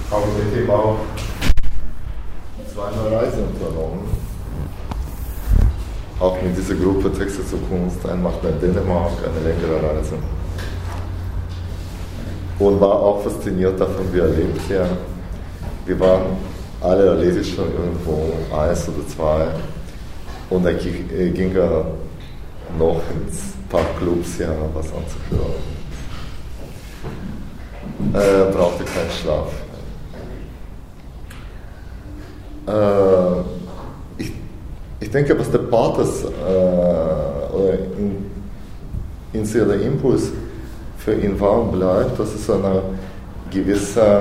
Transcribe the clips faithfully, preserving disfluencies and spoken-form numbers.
habe mit ihm auch zweimal Reisen unternommen. Auch mit dieser Gruppe Texte zur Kunst. Einmal in Dänemark, eine längere Reise. Und war auch fasziniert davon, wie er lebt. Ja. Wir waren alle erledigt schon irgendwo, eins oder zwei. Und dann ging er noch ins Parkclubs, ja, was anzuhören. Er brauchte keinen Schlaf. Äh, ich, ich denke, was der Pathos äh, oder in, initialer Impuls für ihn war und bleibt, das ist eine gewisse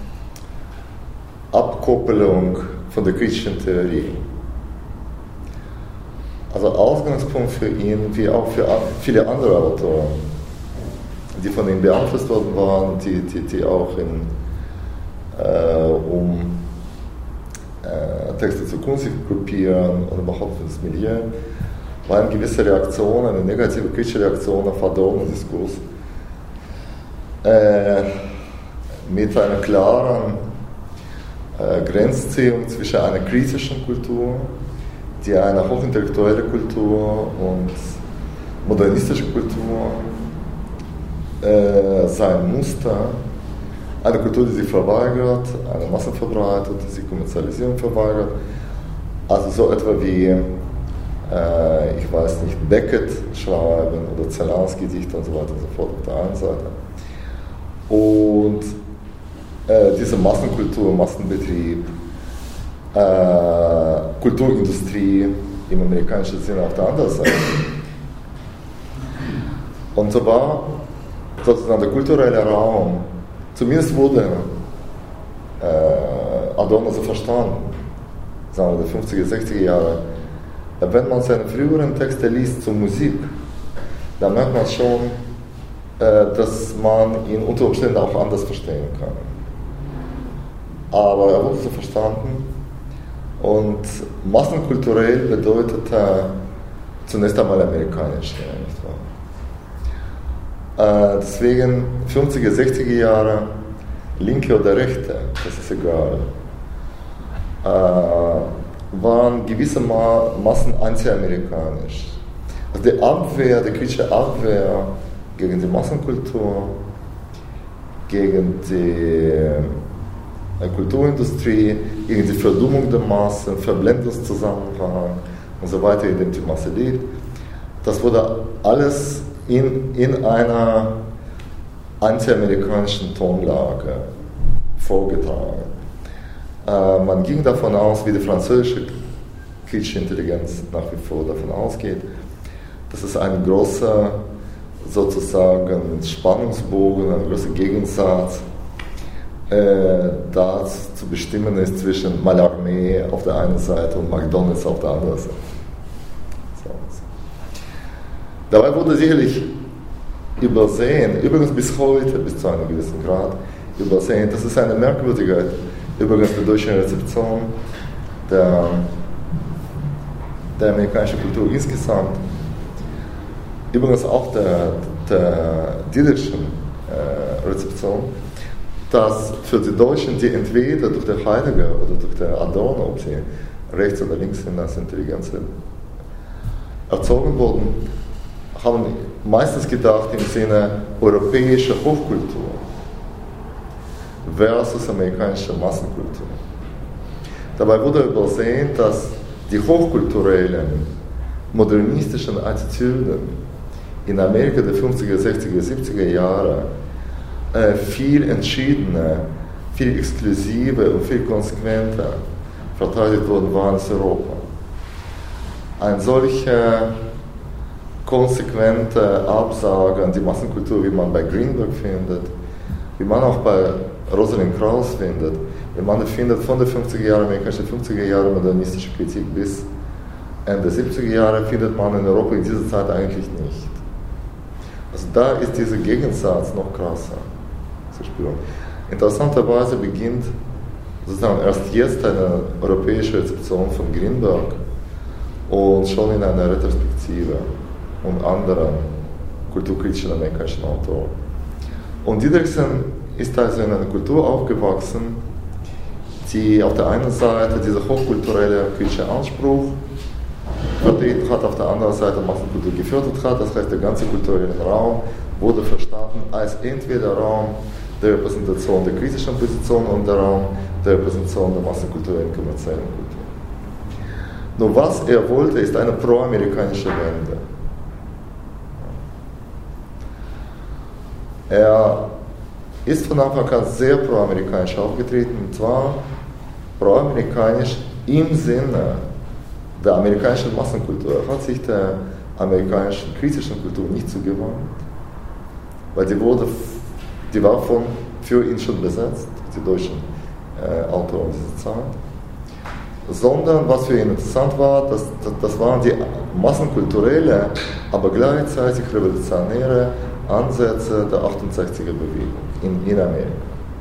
Abkoppelung von der kritischen Theorie. Also Ausgangspunkt für ihn, wie auch für viele andere Autoren, die von ihm beeinflusst worden waren, die, die, die auch in, äh, um äh, Texte zur Kunst gruppieren und überhaupt für das Milieu, war eine gewisse Reaktion, eine negative kritische Reaktion auf Adorno-Diskurs äh, mit einer klaren äh, Grenzziehung zwischen einer kritischen Kultur, die eine hochintellektuelle Kultur und modernistische Kultur äh, sein musste. Eine Kultur, die sich verweigert, eine Massenverbreitung, die sich Kommerzialisierung verweigert. Also so etwa wie, äh, ich weiß nicht, Beckett schreiben oder Celan's-Gedichte und so weiter und so fort auf der einen Seite. Und äh, diese Massenkultur, Massenbetrieb, Äh, Kulturindustrie im amerikanischen Sinne auf der anderen Seite. Und so war sozusagen der kulturelle Raum, zumindest wurde äh, Adorno so verstanden, sagen wir die fünfziger, sechziger Jahre. Wenn man seine früheren Texte liest zur Musik, dann merkt man schon, äh, dass man ihn unter Umständen auch anders verstehen kann. Aber er wurde so verstanden. Und massenkulturell bedeutete zunächst einmal amerikanisch. Nicht wahr? Äh, deswegen fünfziger, sechziger Jahre, linke oder rechte, das ist egal, äh, waren gewissermaßen anti-amerikanisch. Also die Abwehr, die kritische Abwehr gegen die Massenkultur, gegen die Kulturindustrie, gegen die Verdummung der Massen, Verblendungszusammenhang und so weiter, in dem die Masse lebt. Das wurde alles in, in einer anti-amerikanischen Tonlage vorgetragen. Äh, man ging davon aus, wie die französische kritische Intelligenz nach wie vor davon ausgeht, dass es ein großer sozusagen Spannungsbogen, ein großer Gegensatz Äh, das zu bestimmen ist zwischen Mallarmé auf der einen Seite und McDonald's auf der anderen Seite. So. Dabei wurde sicherlich übersehen, übrigens bis heute, bis zu einem gewissen Grad, übersehen, das ist eine Merkwürdigkeit, übrigens der deutschen Rezeption der, der amerikanischen Kultur insgesamt, übrigens auch der, der Diderotschen äh, Rezeption, dass für die Deutschen, die entweder durch den Heidegger oder durch den Adorno, ob sie rechts oder links sind, als Intelligenz erzogen wurden, haben meistens gedacht im Sinne europäische Hochkultur versus amerikanische Massenkultur. Dabei wurde übersehen, dass die hochkulturellen, modernistischen Attitüden in Amerika der fünfziger, sechziger, siebziger Jahre viel entschiedener, viel exklusiver und viel konsequenter verteidigt worden waren als Europa. Ein solcher konsequenter Absage an die Massenkultur, wie man bei Greenberg findet, wie man auch bei Rosalind Krauss findet, wie man findet von den fünfziger Jahren, amerikanische fünfziger Jahre modernistische Kritik bis Ende siebziger Jahre, findet man in Europa in dieser Zeit eigentlich nicht. Also da ist dieser Gegensatz noch krasser. Interessanterweise beginnt sozusagen erst jetzt eine europäische Rezeption von Greenberg und schon in einer Retrospektive und anderen kulturkritischen amerikanischen Autoren. Und Dideriksen ist also in einer Kultur aufgewachsen, die auf der einen Seite dieser hochkulturelle kritische Anspruch vertreten hat, auf der anderen Seite Massenkultur gefördert hat. Das heißt, der ganze kulturelle Raum wurde verstanden als entweder Raum der Repräsentation der kritischen Position und der Raum der Repräsentation der massenkulturellen kommerziellen Kultur. Nur was er wollte, ist eine pro-amerikanische Wende. Er ist von Anfang an sehr pro-amerikanisch aufgetreten, und zwar pro-amerikanisch im Sinne der amerikanischen Massenkultur. Er hat sich der amerikanischen kritischen Kultur nicht zugewandt, weil die, wurde, die war von, für ihn schon besetzt, die deutschen äh, Autoren dieser Zeit. Sondern was für ihn interessant war, das, das, das waren die massenkulturelle, aber gleichzeitig revolutionäre Ansätze der achtundsechziger Bewegung in, in Amerika.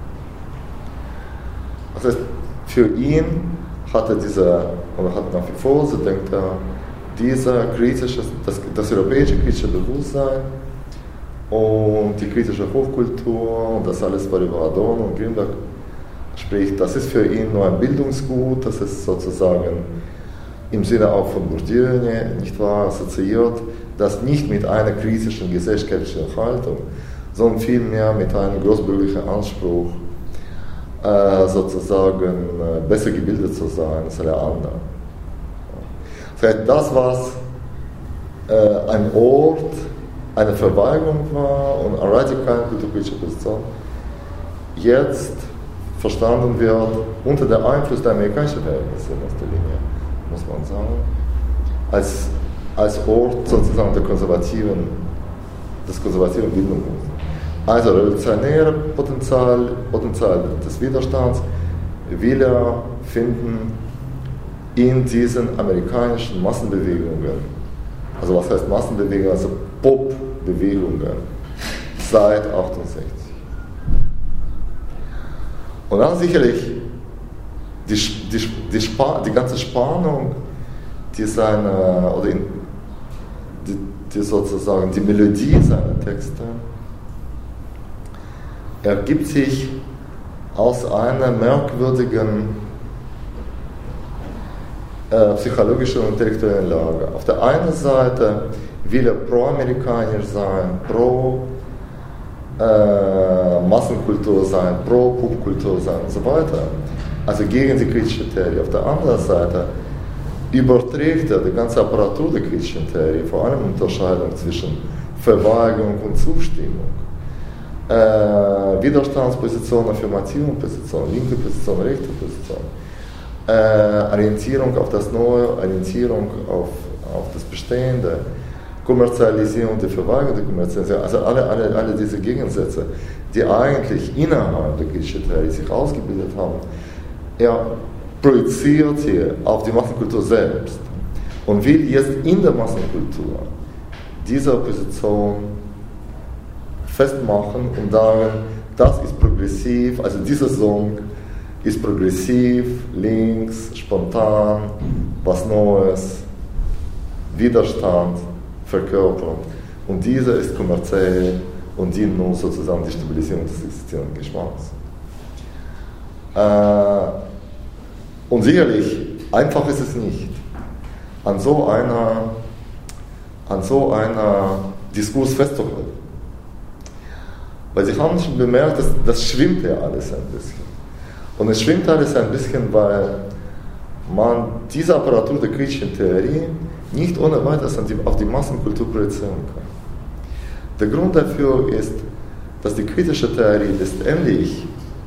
Das heißt, für ihn hatte dieser, oder hat nach wie vor, so denkt er, dieser kritische, das, das europäische kritische Bewusstsein und die kritische Hochkultur und das alles, was über Adorno und Grünberg spricht, das ist für ihn nur ein Bildungsgut, das ist sozusagen im Sinne auch von Bourdieu, nicht wahr, assoziiert, das nicht mit einer kritischen gesellschaftlichen Haltung, sondern vielmehr mit einem großbürgerlichen Anspruch, äh, sozusagen äh, besser gebildet zu sein als alle anderen. Das heißt, das, was äh, ein Ort, eine Verweigerung war und eine radikale kulturkritische Position, jetzt verstanden wird unter dem Einfluss der amerikanischen Verhältnisse in erster Linie, muss man sagen, als, als Ort sozusagen der konservativen, des konservativen Bildungsmoves. Also revolutionäre Potenzial, Potenzial des Widerstands will er finden in diesen amerikanischen Massenbewegungen. Also was heißt Massenbewegungen? Also Pop-Bewegungen seit achtundsechzig. Und dann sicherlich die, die, die, Spa, die ganze Spannung, die seine, oder in, die, die sozusagen die Melodie seiner Texte, ergibt sich aus einer merkwürdigen äh, psychologischen und intellektuellen Lage. Auf der einen Seite will er pro-amerikanisch sein, pro Äh, Massenkultur sein, pro-Popkultur sein und so weiter. Also gegen die kritische Theorie. Auf der anderen Seite überträgt er die ganze Apparatur der kritischen Theorie, vor allem Unterscheidung zwischen Verweigerung und Zustimmung, äh, Widerstandsposition, affirmative Position, linke Position, rechte Position, äh, Orientierung auf das Neue, Orientierung auf, auf das Bestehende, Kommerzialisierung, die Verweigerung der Kommerzialisierung, also alle, alle, alle diese Gegensätze, die eigentlich innerhalb der kritischen Theorie sich ausgebildet haben, er projiziert hier auf die Massenkultur selbst und will jetzt in der Massenkultur diese Opposition festmachen und sagen, das ist progressiv, also dieser Song ist progressiv, links, spontan, was Neues, Widerstand, verkörpert. Und dieser ist kommerziell und dient nun sozusagen die Stabilisierung des existierenden Geschmacks. Äh, und sicherlich, einfach ist es nicht, an so einer, an so einer Diskurs festzuhalten. Weil Sie haben schon bemerkt, dass, das schwimmt ja alles ein bisschen. Und es schwimmt alles ein bisschen, weil man diese Apparatur der kritischen Theorie nicht ohne weiteres auf die Massenkultur projizieren kann. Der Grund dafür ist, dass die kritische Theorie letztendlich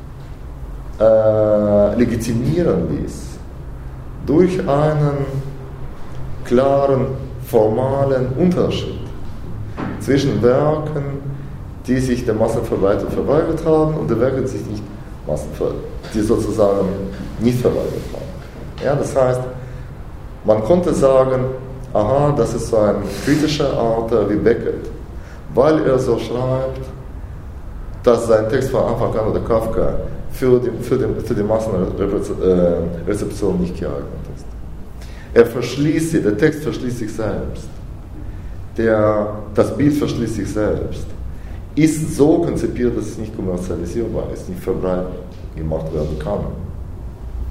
äh, legitimieren ließ durch einen klaren, formalen Unterschied zwischen Werken, die sich der Massenverwaltung verweigert haben und den Werken, die sich nicht Massenver- die sozusagen nicht verweigert haben. Ja, das heißt, man konnte sagen, aha, das ist so ein kritischer Autor wie Beckett, weil er so schreibt, dass sein Text von Anfang an oder Kafka für die, für die, für die Massenrezeption nicht geeignet ist. Er verschließt sich, der Text verschließt sich selbst, der, das Bild verschließt sich selbst, ist so konzipiert, dass es nicht kommerzialisierbar ist, nicht verbreitet gemacht werden kann.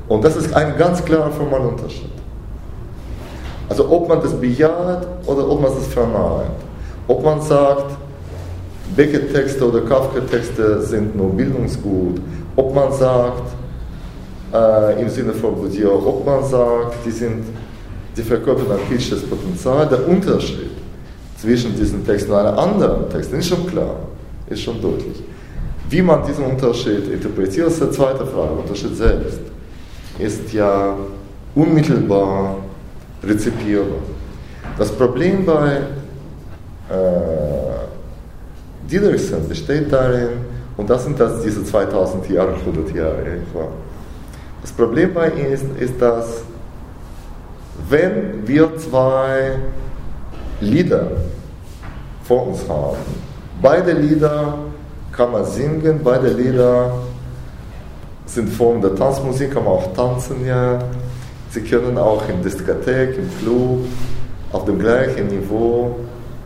Und das ist ein ganz klarer formaler Unterschied. Also ob man das bejaht oder ob man das verneint. Ob man sagt, Beckett-Texte oder Kafka-Texte sind nur Bildungsgut. Ob man sagt, äh, im Sinne von Bourdieu, ob man sagt, die, sind, die verkörpern ein kritisches Potenzial. Der Unterschied zwischen diesen Texten und einem anderen Text ist schon klar, ist schon deutlich. Wie man diesen Unterschied interpretiert, ist die zweite Frage. Der Unterschied selbst ist ja unmittelbar rezipierbar. Das Problem bei äh, Dideriksen besteht darin, und das sind das diese zweitausend Jahre, hundert Jahre, ja, das Problem bei ihm ist, ist, dass wenn wir zwei Lieder vor uns haben, beide Lieder kann man singen, beide Lieder sind Formen der Tanzmusik, kann man auch tanzen, ja. Sie können auch in Diskothek, im Club, auf dem gleichen Niveau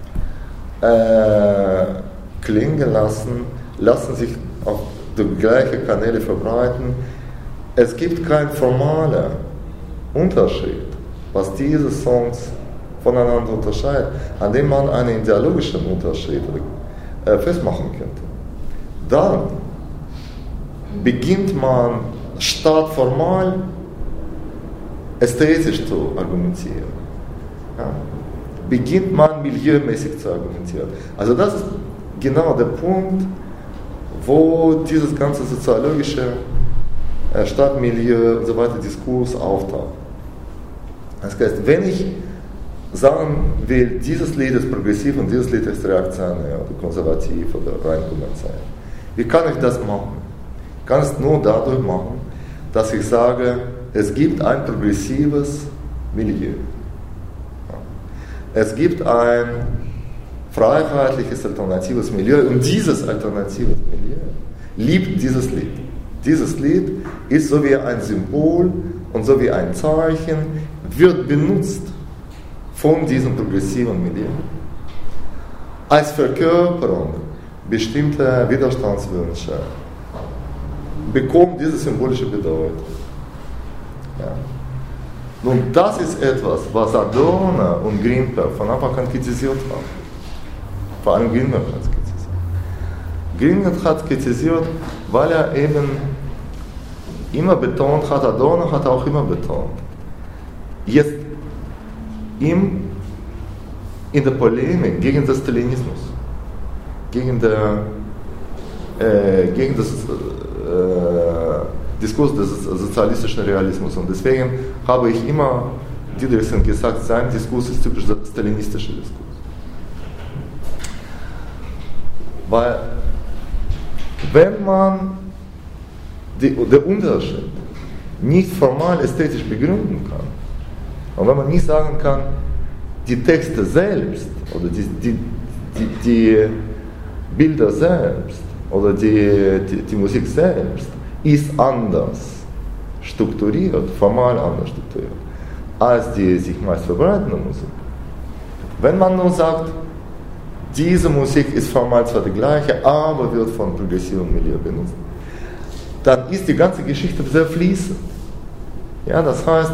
äh, klingen lassen, lassen sich auf die gleichen Kanäle verbreiten. Es gibt keinen formalen Unterschied, was diese Songs voneinander unterscheidet, an dem man einen ideologischen Unterschied äh, festmachen könnte. Dann beginnt man statt formal ästhetisch zu argumentieren. Ja. Beginnt man milieumäßig zu argumentieren. Also das ist genau der Punkt, wo dieses ganze soziologische äh, Stadtmilieu und so weiter Diskurs auftaucht. Das heißt, wenn ich sagen will, dieses Lied ist progressiv und dieses Lied ist reaktionär oder konservativ oder rein kommerziell, wie kann ich das machen? Ich kann es nur dadurch machen, dass ich sage, es gibt ein progressives Milieu. Es gibt ein freiheitliches, alternatives Milieu und dieses alternative Milieu liebt dieses Lied. Dieses Lied ist so wie ein Symbol und so wie ein Zeichen, wird benutzt von diesem progressiven Milieu als Verkörperung bestimmter Widerstandswünsche, bekommt diese symbolische Bedeutung. Ja. Nun, das ist etwas, was Adorno und Greenberg von Anfang an kritisiert haben. Vor allem Greenberg hat es kritisiert. Greenberg hat kritisiert, weil er eben immer betont hat, Adorno hat auch immer betont, jetzt im, in der Polemik gegen den Stalinismus, gegen, der, äh, gegen das äh, Diskurs des sozialistischen Realismus. Und deswegen habe ich immer Dideriksen gesagt, sein Diskurs ist typisch der stalinistische Diskurs. Weil, wenn man die, den Unterschied nicht formal ästhetisch begründen kann, und wenn man nicht sagen kann, die Texte selbst oder die, die, die, die Bilder selbst oder die, die, die Musik selbst ist anders strukturiert, formal anders strukturiert, als die sich meist verbreitende Musik. Wenn man nur sagt, diese Musik ist formal zwar die gleiche, aber wird von progressivem Milieu benutzt, dann ist die ganze Geschichte sehr fließend. Ja, das heißt,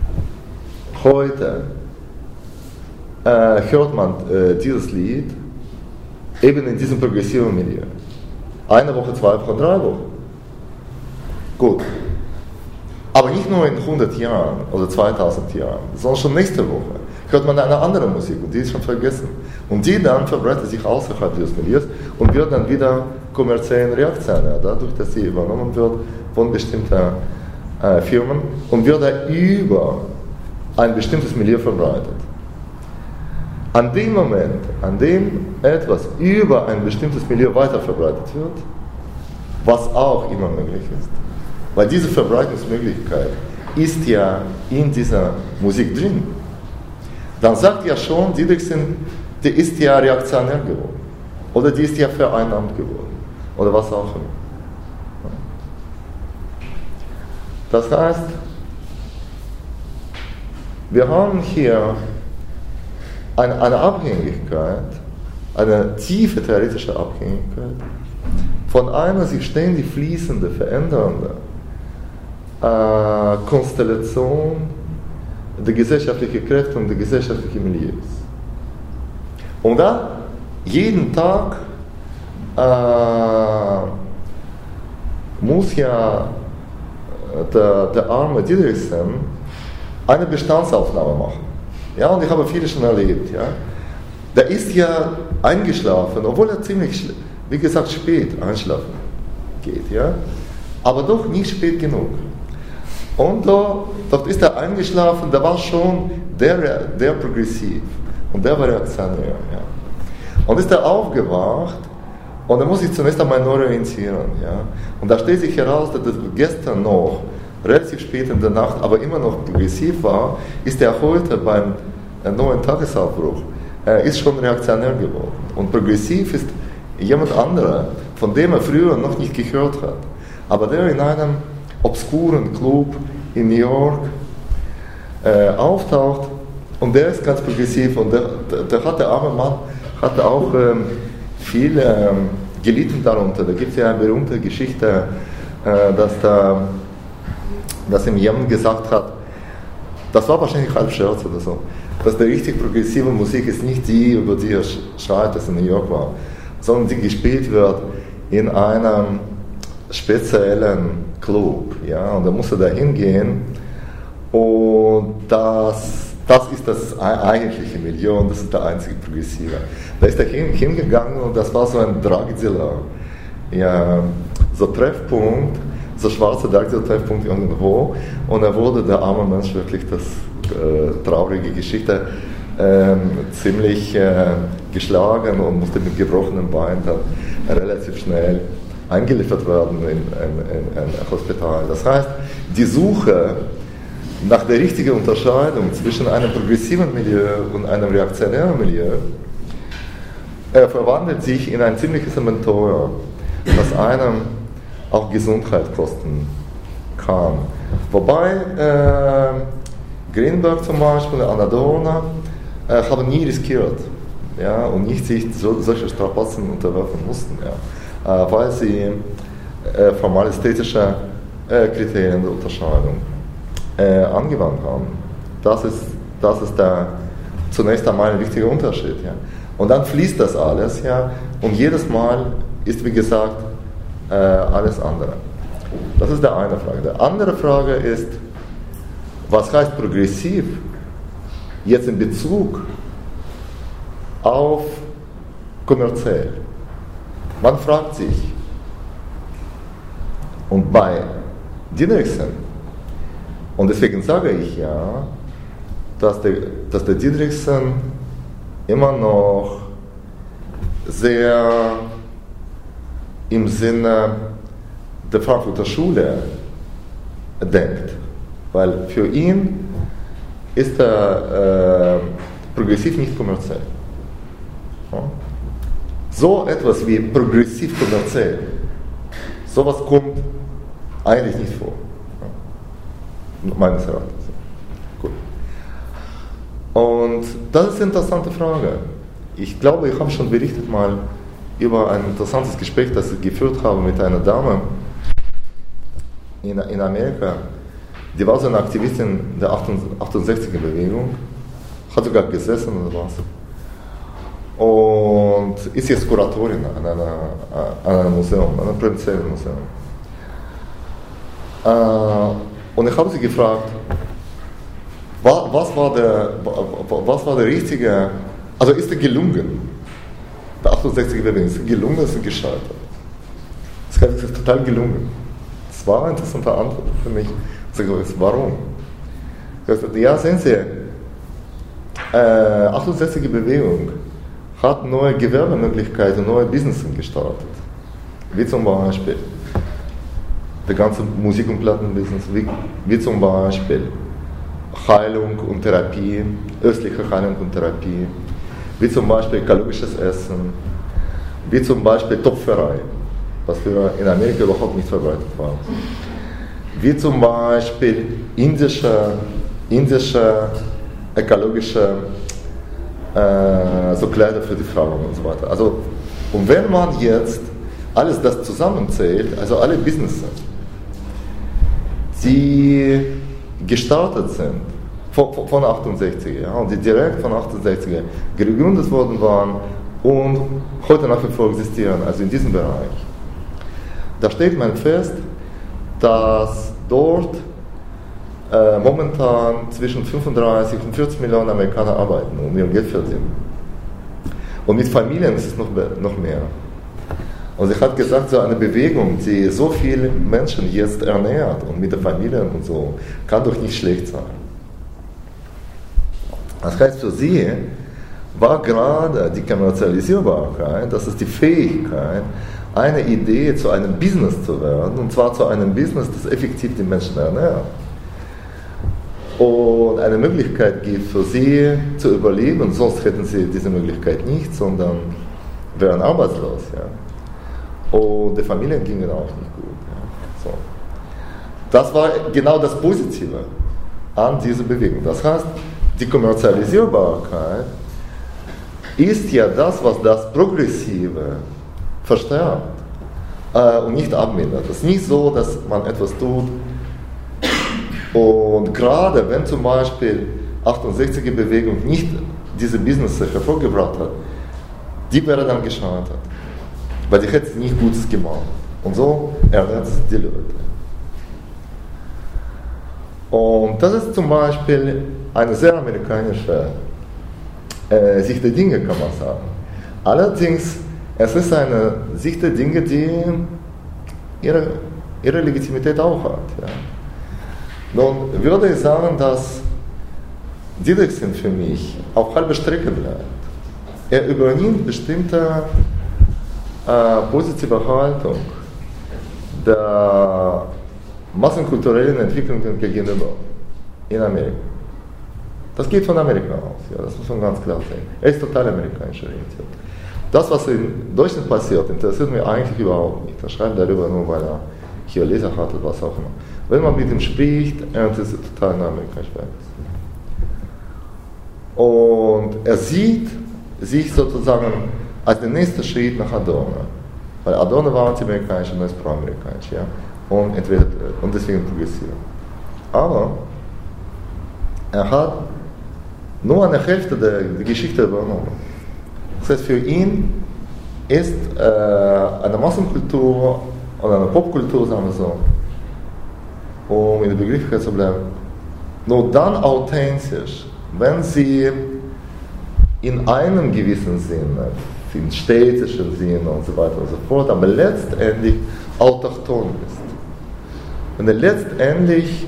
heute äh, hört man äh, dieses Lied eben in diesem progressiven Milieu. Eine Woche, zwei Wochen, drei Wochen. Gut. Aber nicht nur in hundert Jahren oder zweitausend Jahren, sondern schon nächste Woche hört man eine andere Musik und die ist schon vergessen. Und die dann verbreitet sich außerhalb dieses Milieus und wird dann wieder kommerziell reaktionär, dadurch, dass sie übernommen wird von bestimmten äh, Firmen und wird da über ein bestimmtes Milieu verbreitet. An dem Moment, an dem etwas über ein bestimmtes Milieu weiter verbreitet wird, was auch immer möglich ist, weil diese Verbreitungsmöglichkeit ist ja in dieser Musik drin, dann sagt ja schon Dideriksen, die ist ja reaktionär geworden. Oder die ist ja vereinnahmt geworden. Oder was auch immer. Das heißt, wir haben hier eine, eine Abhängigkeit, eine tiefe theoretische Abhängigkeit von einer sich ständig fließende, verändernde äh, Konstellation der gesellschaftlichen Kräfte und der gesellschaftlichen Milieus. Und dann jeden Tag äh, muss ja der, der arme Didrikson eine Bestandsaufnahme machen. Ja, und ich habe viele schon erlebt. Ja. Der ist ja eingeschlafen, obwohl er ziemlich, wie gesagt, spät einschlafen geht. Ja. Aber doch nicht spät genug. Und da, dort ist er eingeschlafen, da war schon der, der progressiv und der war reaktionär. Ja. Und ist er aufgewacht und er muss sich zunächst einmal neu orientieren. Ja. Und da stellt sich heraus, dass er gestern noch, relativ spät in der Nacht, aber immer noch progressiv war, ist er heute beim neuen Tagesaufbruch, er ist schon reaktionär geworden. Und progressiv ist jemand anderer, von dem er früher noch nicht gehört hat, aber der in einem obskuren Club in New York äh, auftaucht und der ist ganz progressiv und der, der, der hat der arme Mann hat auch ähm, viel ähm, gelitten darunter. Da gibt es ja eine berühmte Geschichte, äh, dass, da, dass ihm jemand gesagt hat, das war wahrscheinlich halb Scherz oder so, dass die richtig progressive Musik ist nicht die, über die er schreit, dass in New York war, sondern die gespielt wird in einem speziellen Club. Ja? Und da musste da hingehen und das, das ist das eigentliche Milieu und das ist der einzige Progressive. Da ist er hin, hingegangen und das war so ein Dragzilla. Ja, so Treffpunkt, so schwarzer Dragzilla-Treffpunkt irgendwo und er wurde der arme Mensch wirklich, das äh, traurige Geschichte, äh, ziemlich äh, geschlagen und musste mit gebrochenem Bein dann relativ schnell eingeliefert werden in ein Hospital. Das heißt, die Suche nach der richtigen Unterscheidung zwischen einem progressiven Milieu und einem reaktionären Milieu äh, verwandelt sich in ein ziemliches Inventar, das einem auch Gesundheit kosten kann. Wobei äh, Greenberg zum Beispiel, Anna Dorna, äh, haben nie riskiert, ja, und nicht sich so, solche Strapazen unterwerfen mussten. Ja. Weil sie äh, formal ästhetische äh, Kriterien der Unterscheidung äh, angewandt haben. Das ist, das ist der, zunächst einmal ein wichtiger Unterschied. Ja. Und dann fließt das alles, ja, und jedes Mal ist, wie gesagt, äh, alles andere. Das ist die eine Frage. Die andere Frage ist, was heißt progressiv jetzt in Bezug auf kommerziell? Man fragt sich, und bei Didrikson, und deswegen sage ich ja, dass der, dass der Didrikson immer noch sehr im Sinne der Frankfurter Schule denkt, weil für ihn ist er äh, progressiv nicht kommerziell. Ja? So etwas wie progressiv kommerziell, sowas kommt eigentlich nicht vor. Ja. Meines Erachtens. Gut. Und das ist eine interessante Frage. Ich glaube, ich habe schon berichtet mal über ein interessantes Gespräch, das ich geführt habe mit einer Dame in, in Amerika. Die war so eine Aktivistin der achtundsechziger-Bewegung, hat sogar gesessen oder was. Und ist jetzt Kuratorin an, einer, an einem Museum, an einem provinziellen Museum. Äh, und ich habe sie gefragt, was, was, war der, was war der richtige, also ist er gelungen? Der achtundsechziger-Bewegung, ist er gelungen oder ist er gescheitert? Das ist total gelungen. Das war eine interessante Antwort für mich. Ich sage, warum? Ich sage, ja, sehen Sie, äh, achtundsechziger-Bewegung hat neue Gewerbemöglichkeiten, neue Businesses gestartet. Wie zum Beispiel der ganze Musik- und Plattenbusiness, wie, wie zum Beispiel Heilung und Therapie, östliche Heilung und Therapie, wie zum Beispiel ökologisches Essen, wie zum Beispiel Töpferei, was früher in Amerika überhaupt nicht verbreitet war, wie zum Beispiel indische, indische ökologische äh, so Kleider für die Frauen und so weiter. Also, und wenn man jetzt alles das zusammenzählt, also alle Businesses, die gestartet sind von, von achtundsechziger, ja, und die direkt von achtundsechziger gegründet worden waren und heute nach wie vor existieren, also in diesem Bereich. Da steht man fest, dass dort äh, momentan zwischen fünfunddreißig und vierzig Millionen Amerikaner arbeiten und ihr Geld verdienen. Und mit Familien ist es noch, noch mehr. Und sie hat gesagt, so eine Bewegung, die so viele Menschen jetzt ernährt und mit den Familien und so, kann doch nicht schlecht sein. Das heißt, für sie war gerade die Kommerzialisierbarkeit, das ist die Fähigkeit, eine Idee zu einem Business zu werden, und zwar zu einem Business, das effektiv die Menschen ernährt. Und eine Möglichkeit gibt für sie zu überleben, sonst hätten sie diese Möglichkeit nicht, sondern wären arbeitslos. Ja. Und die Familien gingen auch nicht gut. Ja. So. Das war genau das Positive an dieser Bewegung. Das heißt, die Kommerzialisierbarkeit ist ja das, was das Progressive verstärkt äh, und nicht abmindert. Es ist nicht so, dass man etwas tut und gerade wenn zum Beispiel achtundsechziger Bewegung nicht diese Business hervorgebracht hat, die wäre dann gescheitert. Weil die hätte nicht Gutes gemacht. Und so ernährt es die Leute. Und das ist zum Beispiel eine sehr amerikanische äh, Sicht der Dinge, kann man sagen. Allerdings, es ist eine Sicht der Dinge, die ihre, ihre Legitimität auch hat. Ja. Nun würde ich sagen, dass Didaksin für mich auf halber Strecke bleibt. Er übernimmt bestimmte äh, positive Haltung der massenkulturellen Entwicklungen gegenüber in Amerika. Das geht von Amerika aus, ja, das muss man ganz klar sehen. Er ist total amerikanisch orientiert. Das, was in Deutschland passiert, interessiert mich eigentlich überhaupt nicht. Er schreibt darüber nur, weil er hier Leser hat oder was auch immer. Wenn man mit ihm spricht, er interessiert total in amerikanisch. Und er sieht sich sozusagen als den nächsten Schritt nach Adorno. Weil Adorno war anti-amerikanisch und er ist pro-amerikanisch. Ja? Und, entweder, und deswegen progressiv. Aber er hat nur eine Hälfte der, der Geschichte übernommen. Das heißt, für ihn ist äh, eine Massenkultur oder eine Popkultur, sagen wir so, um in der Begrifflichkeit zu bleiben, nur dann authentisch, wenn sie in einem gewissen Sinne, in städtischen Sinne und so weiter und so fort, aber letztendlich autochton ist. Wenn er letztendlich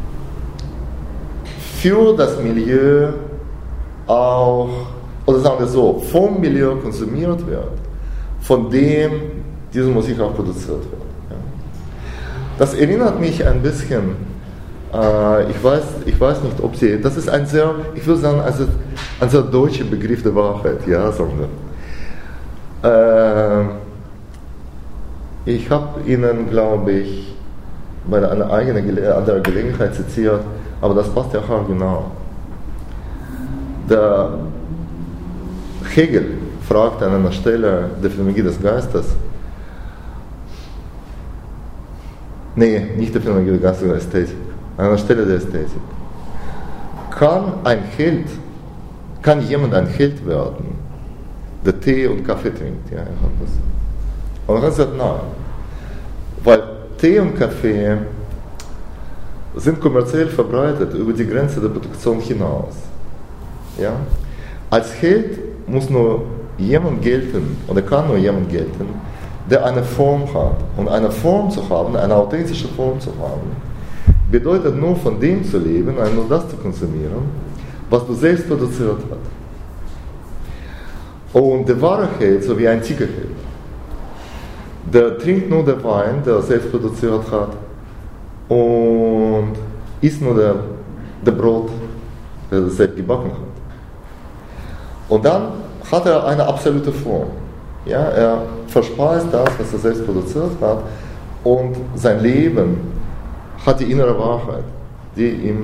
für das Milieu auch, oder sagen wir so, vom Milieu konsumiert wird, von dem diese Musik auch produziert wird. Ja. Das erinnert mich ein bisschen, äh, ich, weiß, ich weiß nicht, ob Sie, das ist ein sehr, ich würde sagen, also ein sehr deutscher Begriff der Wahrheit, ja, sagen wir. Äh, ich habe Ihnen, glaube ich, bei einer eigenen Gele- anderen Gelegenheit zitiert, aber das passt ja auch genau. Der Hegel fragt an einer Stelle der Phänomenologie des Geistes, nee, nicht der Phänomenologie des Geistes, sondern der Ästhetik, an einer Stelle der Ästhetik. Kann ein Held, kann jemand ein Held werden, der Tee und Kaffee trinkt? Ja, er hat das. Und er hat gesagt, nein. Weil Tee und Kaffee sind kommerziell verbreitet über die Grenze der Produktion hinaus. Ja? Als Held muss nur jemand gelten, oder kann nur jemand gelten, der eine Form hat. Und eine Form zu haben, eine authentische Form zu haben, bedeutet nur von dem zu leben, nur das zu konsumieren, was du selbst produziert hast. Und der wahre Held, so wie ein Tigerheld, der trinkt nur den Wein, der er selbst produziert hat, und isst nur der, der Brot, der er selbst gebacken hat. Und dann hat er eine absolute Form. Ja, er verspeist das, was er selbst produziert hat, und sein Leben hat die innere Wahrheit, die ihm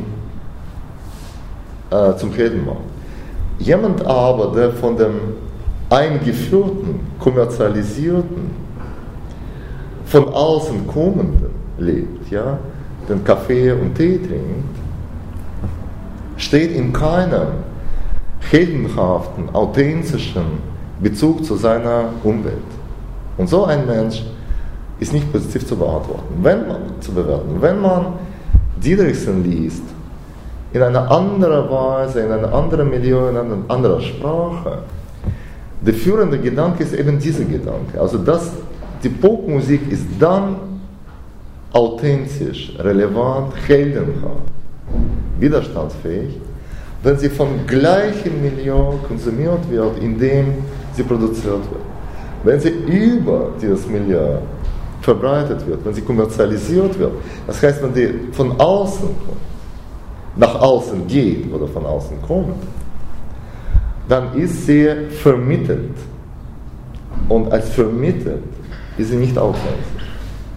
äh, zum Helden macht. Jemand aber, der von dem eingeführten, kommerzialisierten, von außen kommenden lebt, ja, den Kaffee und Tee trinkt, steht in keinem heldenhaften, authentischen Bezug zu seiner Umwelt. Und so ein Mensch ist nicht positiv zu beantworten. Wenn man, zu bewerten. Wenn man Diderichsen liest, in einer anderen Weise, in einem anderen Milieu, in einer anderen Sprache, der führende Gedanke ist eben dieser Gedanke. Also das, die Popmusik ist dann authentisch, relevant, heldenhaft, widerstandsfähig, wenn sie vom gleichen Milieu konsumiert wird, in dem sie produziert wird. Wenn sie über dieses Milieu verbreitet wird, wenn sie kommerzialisiert wird, das heißt, wenn sie von außen kommt, nach außen geht oder von außen kommt, dann ist sie vermittelt. Und als vermittelt ist sie nicht authentisch.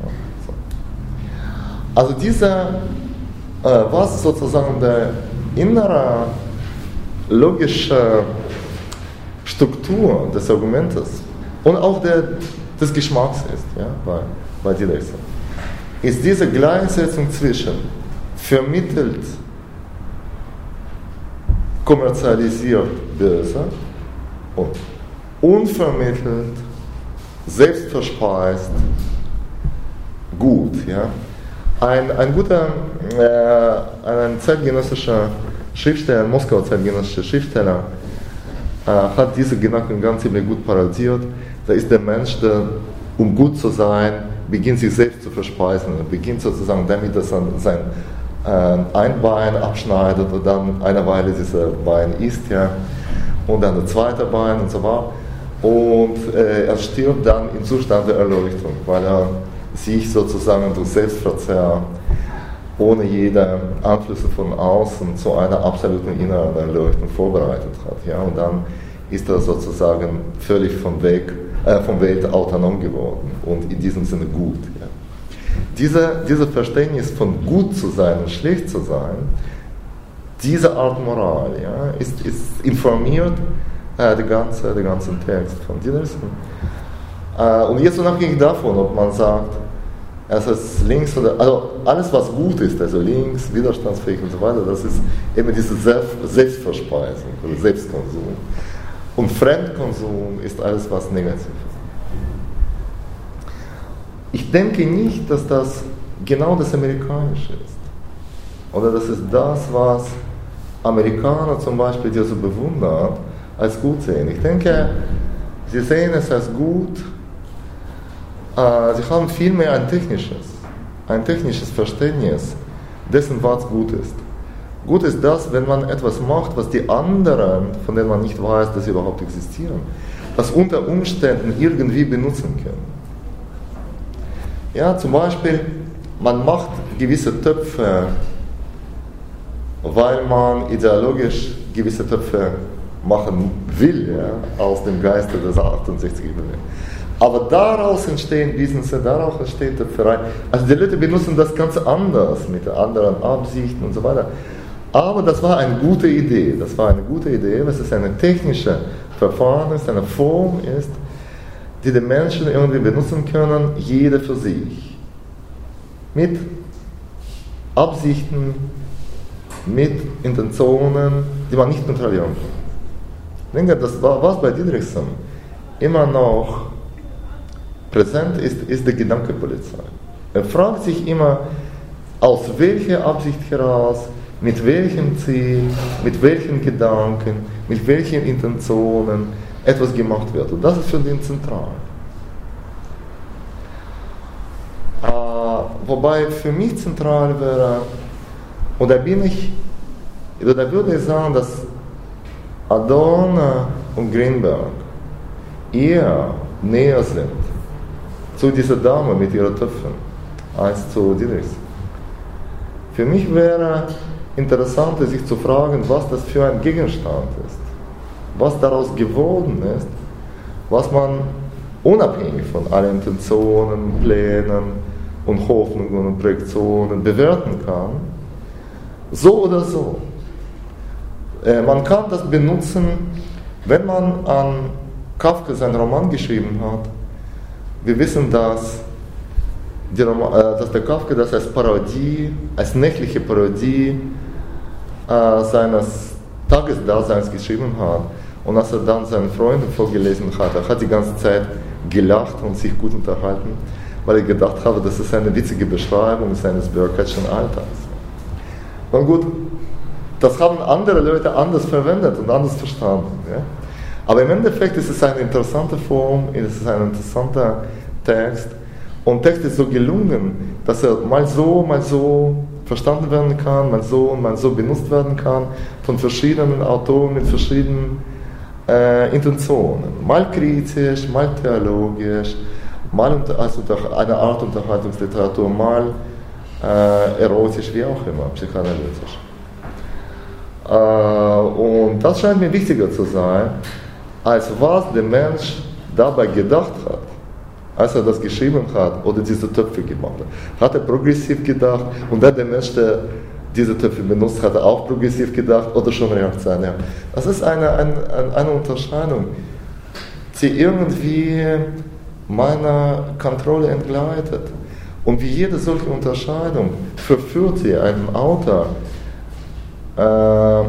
Also diese, äh, was sozusagen der innere logische Struktur des Argumentes und auch der, des Geschmacks ist, ja, bei, bei Diderichsen, ist diese Gleichsetzung zwischen vermittelt, kommerzialisiert, böse und unvermittelt, selbstverspeist, gut. Ja. Ein, ein guter, äh, ein zeitgenössischer Schriftsteller, ein Moskauer zeitgenössischer Schriftsteller, äh, hat diese Gedanken ganz ziemlich gut parodiert. Da ist der Mensch, der, um gut zu sein, beginnt sich selbst zu verspeisen. Er beginnt sozusagen damit, dass er sein äh, ein Bein abschneidet und dann eine Weile dieses Bein isst, ja, und dann das zweite Bein und so weiter. Und äh, er stirbt dann im Zustand der Erleuchtung, weil er sich sozusagen durch Selbstverzehr ohne jede Einflüsse von außen zu einer absoluten inneren Erleuchtung vorbereitet hat. Ja? Und dann ist er sozusagen völlig vom, Weg, äh, vom Welt autonom geworden und in diesem Sinne gut. Ja? Diese, dieses Verständnis von gut zu sein und schlecht zu sein, diese Art Moral, ja, ist, ist informiert äh, den ganzen, den ganzen Text von Diderichsen. Äh, und jetzt unabhängig davon, ob man sagt, es ist links oder, also alles was gut ist, also links, widerstandsfähig und so weiter, das ist eben diese Selbstverspeisung oder Selbstkonsum. Und Fremdkonsum ist alles was negativ ist. Ich denke nicht, dass das genau das Amerikanische ist. Oder das ist das, was Amerikaner zum Beispiel, die so bewundern, als gut sehen. Ich denke, sie sehen es als gut. Sie haben vielmehr ein technisches, ein technisches Verständnis dessen, was gut ist. Gut ist das, wenn man etwas macht, was die anderen, von denen man nicht weiß, dass sie überhaupt existieren, was unter Umständen irgendwie benutzen können. Ja, zum Beispiel, man macht gewisse Töpfe, weil man ideologisch gewisse Töpfe machen will, ja, aus dem Geiste des achtundsechziger Bewegung. Aber daraus entstehen Business, daraus entsteht der Verein. Also die Leute benutzen das ganz anders, mit anderen Absichten und so weiter. Aber das war eine gute Idee. Das war eine gute Idee, weil es eine technische Verfahren ist, eine Form ist, die die Menschen irgendwie benutzen können, jeder für sich. Mit Absichten, mit Intentionen, die man nicht kontrollieren kann. Ich denke, das war was bei Diderichsen immer noch präsent ist, ist die Gedankenpolizei. Er fragt sich immer, aus welcher Absicht heraus, mit welchem Ziel, mit welchen Gedanken, mit welchen Intentionen etwas gemacht wird. Und das ist für ihn zentral. Äh, wobei für mich zentral wäre, und da bin ich, oder da würde ich sagen, dass Adorno und Grünberg eher näher sind zu dieser Dame mit ihren Töpfen als zu Diderichsen. Für mich wäre interessant, sich zu fragen, was das für ein Gegenstand ist, was daraus geworden ist, was man unabhängig von allen Intentionen, Plänen und Hoffnungen und Projektionen bewerten kann, so oder so. Äh, man kann das benutzen, wenn man an Kafka seinen Roman geschrieben hat. Wir wissen, dass die, dass der Kafka das als Parodie, als nächtliche Parodie äh, seines Tagesdaseins geschrieben hat. Und als er dann seinen Freunden vorgelesen hat, er hat die ganze Zeit gelacht und sich gut unterhalten, weil ich gedacht habe, das ist eine witzige Beschreibung seines bürokratischen Alltags. Und gut, das haben andere Leute anders verwendet und anders verstanden. Ja? Aber im Endeffekt ist es eine interessante Form, es ist ein interessanter Text. Und der Text ist so gelungen, dass er mal so, mal so verstanden werden kann, mal so und mal so benutzt werden kann von verschiedenen Autoren mit verschiedenen äh, Intentionen. Mal kritisch, mal theologisch, mal unter, also eine Art Unterhaltungsliteratur, mal äh, erotisch, wie auch immer, psychoanalytisch. Äh, und das scheint mir wichtiger zu sein, als was der Mensch dabei gedacht hat, als er das geschrieben hat oder diese Töpfe gemacht hat. Hat er progressiv gedacht und dann der Mensch, der diese Töpfe benutzt, hat er auch progressiv gedacht oder schon reaktionär. Das ist eine, eine, eine Unterscheidung, die irgendwie meiner Kontrolle entgleitet. Und wie jede solche Unterscheidung verführt sie einen Autor, äh,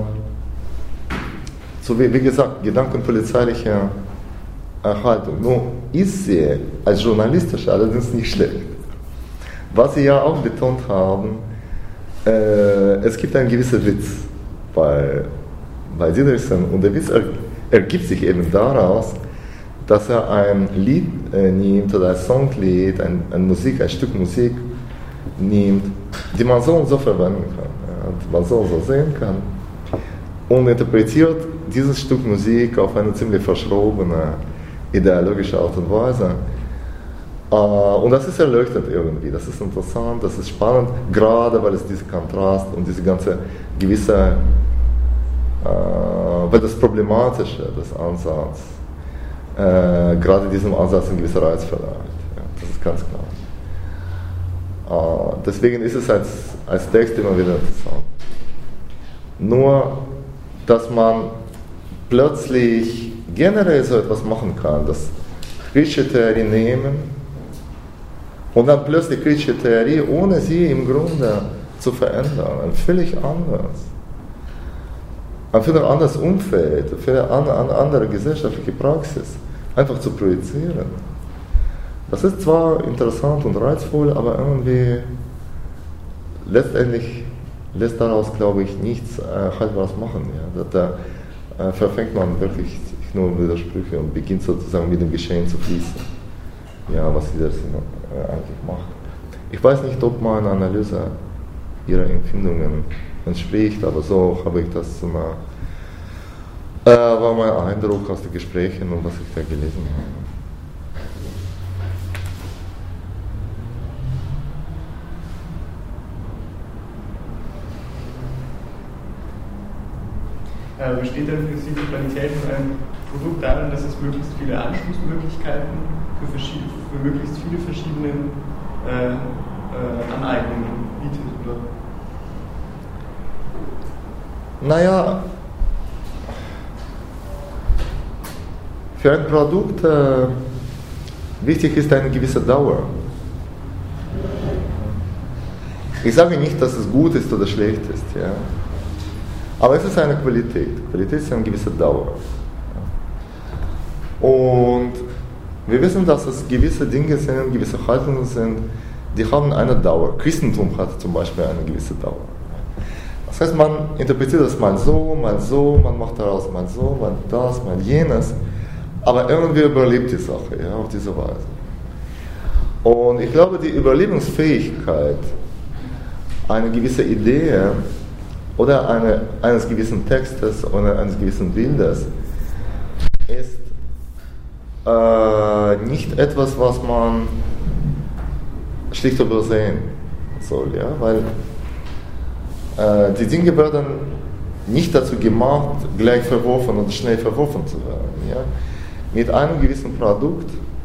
so wie, wie gesagt, gedankenpolizeiliche Erhaltung. Nun ist sie als journalistisch allerdings nicht schlecht. Was Sie ja auch betont haben, äh, es gibt einen gewissen Witz bei, bei Didrikson und der Witz er, ergibt sich eben daraus, dass er ein Lied äh, nimmt oder ein Songlied, ein, ein, Musik, ein Stück Musik nimmt, die man so und so verwenden kann, ja, die man so und so sehen kann und interpretiert dieses Stück Musik auf eine ziemlich verschrobene, ideologische Art und Weise. Uh, und das ist erleuchtend irgendwie, das ist interessant, das ist spannend, gerade weil es diesen Kontrast und diese ganze gewisse, uh, weil das Problematische des Ansatzes, uh, gerade diesem Ansatz einen gewissen Reiz verleiht. Ja, das ist ganz klar. Uh, deswegen ist es als, als Text immer wieder interessant. Nur, dass man plötzlich generell so etwas machen kann, das kritische Theorie nehmen und dann plötzlich kritische Theorie, ohne sie im Grunde zu verändern, ein völlig anderes, ein völlig anderes Umfeld, eine völlig andere gesellschaftliche Praxis einfach zu projizieren. Das ist zwar interessant und reizvoll, aber irgendwie letztendlich lässt daraus, glaube ich, nichts äh, Haltbares machen. Ja. Da, da äh, verfängt man wirklich nur Widersprüche und beginnt sozusagen mit dem Geschehen zu fließen. Ja, was Widerstand äh, eigentlich macht. Ich weiß nicht, ob meine Analyse ihrer Empfindungen entspricht, aber so habe ich das immer, äh, war mein Eindruck aus den Gesprächen und was ich da gelesen habe. Äh, besteht denn für Sie die Qualität von einem Produkt darin, dass es möglichst viele Anschlussmöglichkeiten für, für möglichst viele verschiedene äh, äh, Aneignungen bietet, oder? Naja, für ein Produkt äh, wichtig ist eine gewisse Dauer. Ich sage nicht, dass es gut ist oder schlecht ist, ja. Aber es ist eine Qualität. Qualität ist eine gewisse Dauer. Und wir wissen, dass es gewisse Dinge sind, gewisse Haltungen sind, die haben eine Dauer. Christentum hat zum Beispiel eine gewisse Dauer. Das heißt, man interpretiert das mal so, mal so, man macht daraus mal so, mal das, mal jenes, aber irgendwie überlebt die Sache, ja, auf diese Weise. Und ich glaube, die Überlebensfähigkeit, eine gewisse Idee oder eine, eines gewissen Textes oder eines gewissen Bildes ist äh, nicht etwas, was man schlicht übersehen soll, ja, weil äh, die Dinge werden nicht dazu gemacht, gleich verworfen oder schnell verworfen zu werden. Ja. Mit einem gewissen Produkt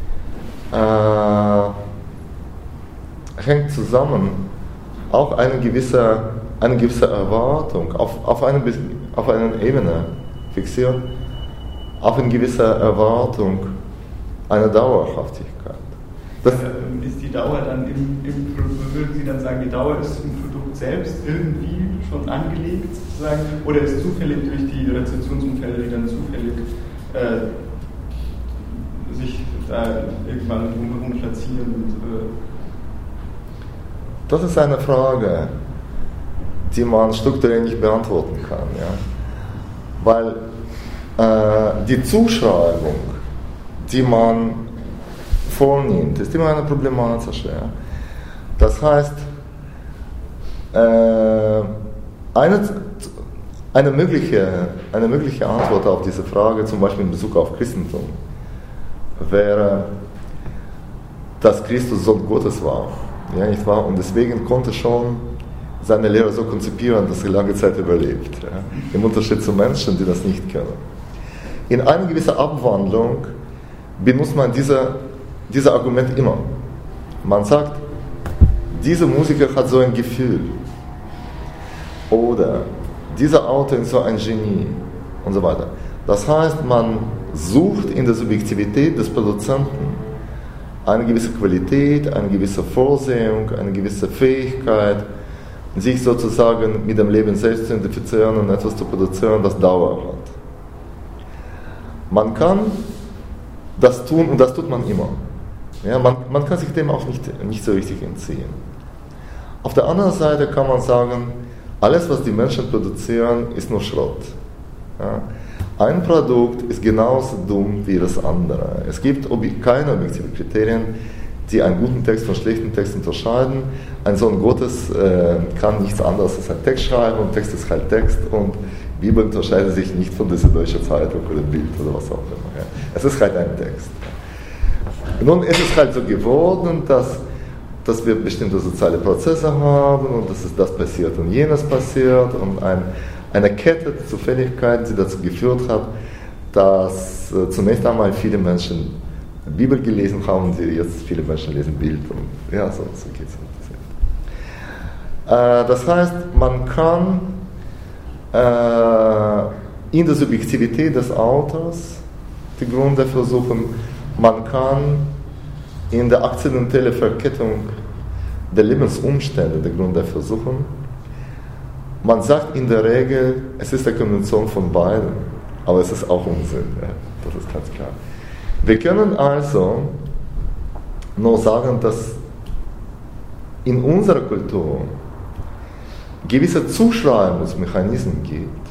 äh, hängt zusammen auch eine gewisse, eine gewisse Erwartung, auf, auf, eine, auf einer Ebene fixiert, auf eine gewisse Erwartung, eine Dauerhaftigkeit. Das äh, ist die Dauer dann im, im Produkt, würden Sie dann sagen, die Dauer ist im Produkt selbst irgendwie schon angelegt, sozusagen, oder ist zufällig durch die Rezeptionsumfälle, die dann zufällig äh, sich da irgendwann drumherum platzieren? Und, äh das ist eine Frage, die man strukturell nicht beantworten kann. Ja? Weil äh, die Zuschreibung, die man vornimmt, ist immer eine problematische. Ja? Das heißt, äh, eine, eine, mögliche, eine mögliche Antwort auf diese Frage, zum Beispiel in Bezug auf Christentum, wäre, dass Christus Sohn Gottes war. Ja, nicht wahr? Und deswegen konnte schon seine Lehre so konzipieren, dass er lange Zeit überlebt. Ja? Im Unterschied zu Menschen, die das nicht können. In einer gewissen Abwandlung benutzt man diese, dieses Argument immer. Man sagt, dieser Musiker hat so ein Gefühl. Oder dieser Autor ist so ein Genie. Und so weiter. Das heißt, man sucht in der Subjektivität des Produzenten eine gewisse Qualität, eine gewisse Vorsehung, eine gewisse Fähigkeit, sich sozusagen mit dem Leben selbst zu identifizieren und etwas zu produzieren, das Dauer hat. Man kann das tun, und das tut man immer. Ja, man, man kann sich dem auch nicht, nicht so richtig entziehen. Auf der anderen Seite kann man sagen, alles, was die Menschen produzieren, ist nur Schrott. Ja. Ein Produkt ist genauso dumm wie das andere. Es gibt ob- keine objektiven Kriterien, die einen guten Text von schlechten Text unterscheiden. Ein Sohn Gottes äh, kann nichts anderes als ein Text schreiben, und Text ist halt Text, und Bibel unterscheidet sich nicht von dieser Deutsche Zeitung oder Bild oder was auch immer. Ja. Es ist halt ein Text. Nun ist es halt so geworden, dass, dass wir bestimmte soziale Prozesse haben und dass es das passiert und jenes passiert und ein eine Kette der Zufälligkeiten, die dazu geführt hat, dass äh, zunächst einmal viele Menschen Bibel gelesen haben, die jetzt viele Menschen lesen Bild, und ja, so, so geht es. Äh, das heißt, man kann äh, in der Subjektivität des Autors die Gründe dafür suchen, man kann in der akzidentellen Verkettung der Lebensumstände die Gründe dafür suchen. Man sagt in der Regel, es ist eine Kombination von beiden, aber es ist auch Unsinn, ja, das ist ganz klar. Wir können also nur sagen, dass in unserer Kultur gewisse Zuschreibungsmechanismen gibt,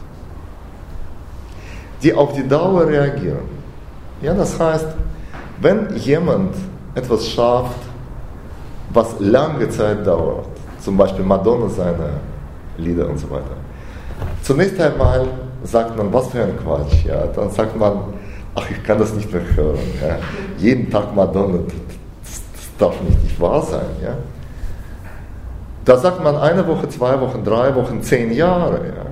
die auf die Dauer reagieren. Ja, das heißt, wenn jemand etwas schafft, was lange Zeit dauert, zum Beispiel Madonna seine Lieder und so weiter. Zunächst einmal sagt man, was für ein Quatsch. Ja? Dann sagt man, ach, ich kann das nicht mehr hören. Ja? Jeden Tag Madonna, das, das darf nicht, nicht wahr sein. Ja? Da sagt man eine Woche, zwei Wochen, drei Wochen, zehn Jahre. Ja?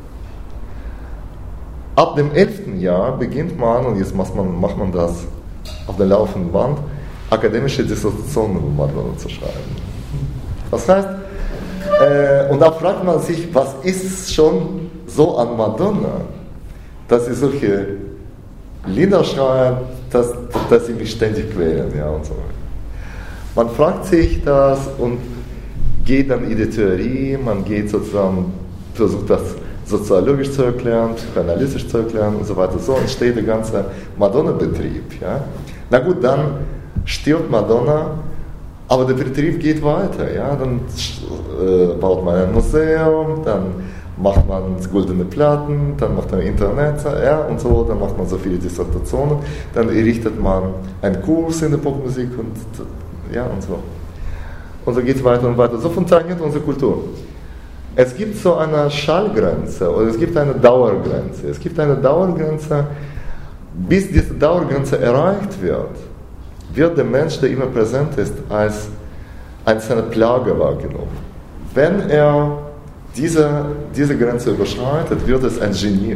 Ab dem elften Jahr beginnt man, und jetzt macht man, macht man das auf der laufenden Band, akademische Dissertationen über Madonna zu schreiben. Das heißt, Äh, und da fragt man sich, was ist schon so an Madonna, dass sie solche Lieder schreibt, dass, dass sie mich ständig quälen, ja, und so weiter. Man fragt sich das und geht dann in die Theorie, man geht sozusagen, versucht das soziologisch zu erklären, psychoanalytisch zu erklären und so weiter. So entsteht der ganze Madonna-Betrieb. Ja. Na gut, dann stirbt Madonna, aber der Betrieb geht weiter. Ja. Dann äh, baut man ein Museum, dann macht man goldene Platten, dann macht man Internet, ja, und so, dann macht man so viele Dissertationen, dann errichtet man einen Kurs in der Popmusik und ja, und so. Und so geht es weiter und weiter. So funktioniert unsere Kultur. Es gibt so eine Schallgrenze oder es gibt eine Dauergrenze. Es gibt eine Dauergrenze, bis diese Dauergrenze erreicht wird, wird der Mensch, der immer präsent ist, als, als eine Plage wahrgenommen. Wenn er diese, diese Grenze überschreitet, wird es ein Genie.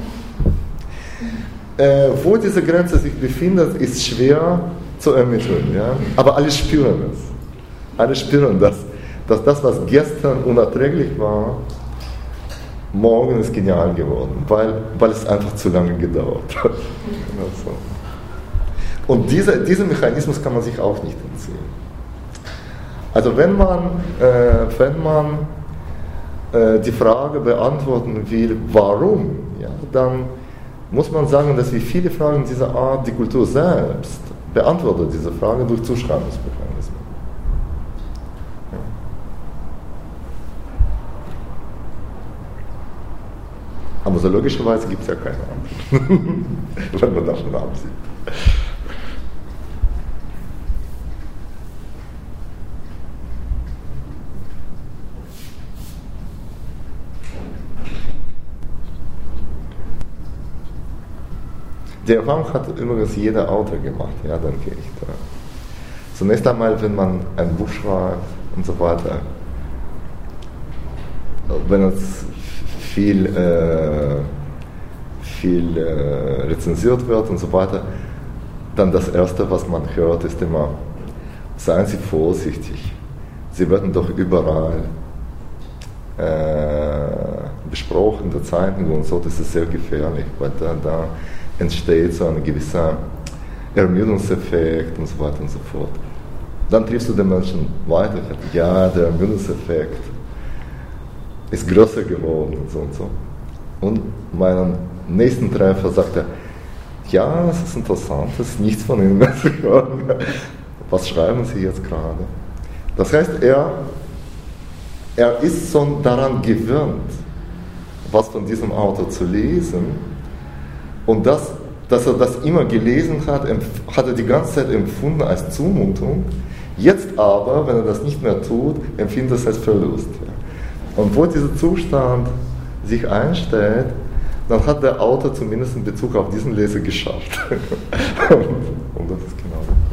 Äh, wo diese Grenze sich befindet, ist schwer zu ermitteln. Ja? Aber alle spüren es. Alle spüren das. Dass das, was gestern unerträglich war, morgen ist genial geworden, weil, weil es einfach zu lange gedauert hat. Also. Und diese, diesen Mechanismus kann man sich auch nicht entziehen. Also wenn man, äh, wenn man äh, die Frage beantworten will, warum, ja, dann muss man sagen, dass wie viele Fragen dieser Art die Kultur selbst beantwortet diese Frage durch Zuschreibungsmechanismen. Ja. Aber so logischerweise gibt es ja keine Antwort, wenn man davon absieht. Die Erfahrung hat übrigens jeder Autor gemacht, ja, denke ich. Da. Zunächst einmal, wenn man ein Buch schreibt und so weiter, wenn es viel, äh, viel äh, rezensiert wird und so weiter, dann das Erste, was man hört, ist immer, seien Sie vorsichtig, Sie werden doch überall äh, besprochen, der Zeitung und so, das ist sehr gefährlich, weil da, da entsteht so ein gewisser Ermüdungseffekt und so weiter und so fort. Dann triffst du den Menschen weiter, ja, der Ermüdungseffekt ist größer geworden und so und so. Und meinen nächsten Treffer sagt er, ja, es ist interessant, es ist nichts von Ihnen mehr zu hören. Was schreiben Sie jetzt gerade? Das heißt, er, er ist schon daran gewöhnt, was von diesem Autor zu lesen. Und das, dass er das immer gelesen hat, hat er die ganze Zeit empfunden als Zumutung. Jetzt aber, wenn er das nicht mehr tut, empfindet er es als Verlust. Und wo dieser Zustand sich einstellt, dann hat der Autor zumindest in Bezug auf diesen Leser geschafft. und, und das ist genau das.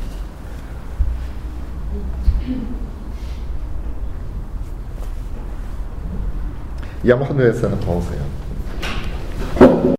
Ja, machen wir jetzt eine Pause. Ja.